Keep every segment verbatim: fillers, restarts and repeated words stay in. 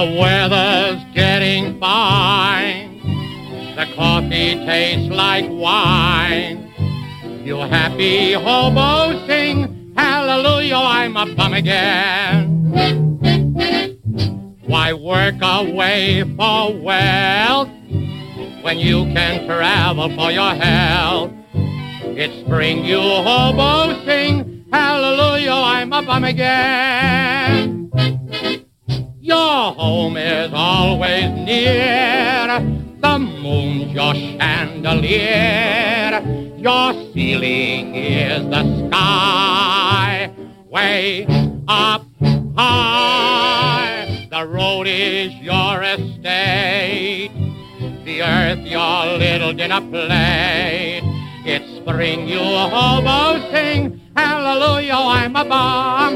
The weather's getting fine. The coffee tastes like wine. You happy hobo sing, hallelujah, I'm a bum again. Why work away for wealth when you can travel for your health? It's spring, you hobo sing, hallelujah, I'm a bum again. Your home is always near, the moon's your chandelier, your ceiling is the sky, way up high. The road is your estate, the earth your little dinner plate. It's spring, you hobo sing, hallelujah, I'm a bum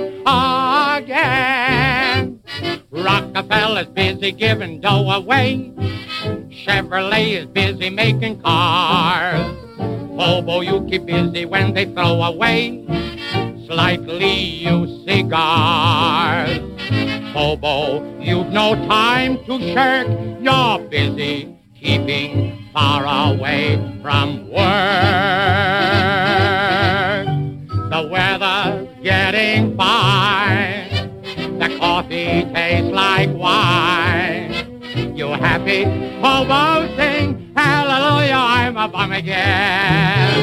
again. Rockefeller's busy giving dough away. Chevrolet is busy making cars. Hobo, you keep busy when they throw away slightly used cigars. Hobo, you've no time to shirk. You're busy keeping far away from work. The weather's getting fine. The coffee tastes like wine. You happy hobo sing, hallelujah, I'm a bum again.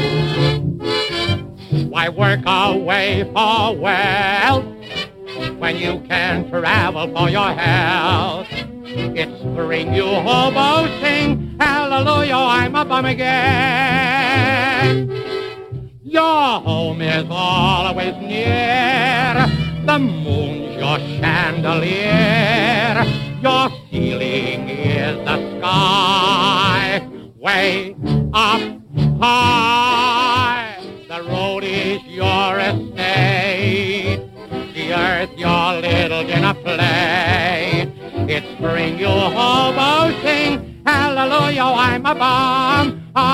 Why work away for wealth when you can travel for your health? It's spring, you hobo sing, hallelujah, I'm a bum again. Your home is always near, the moon's your chandelier, your ceiling is the sky, way up high. The road is your estate, the earth your little dinner plate. It's spring, you hobo sing, hallelujah, I'm a bum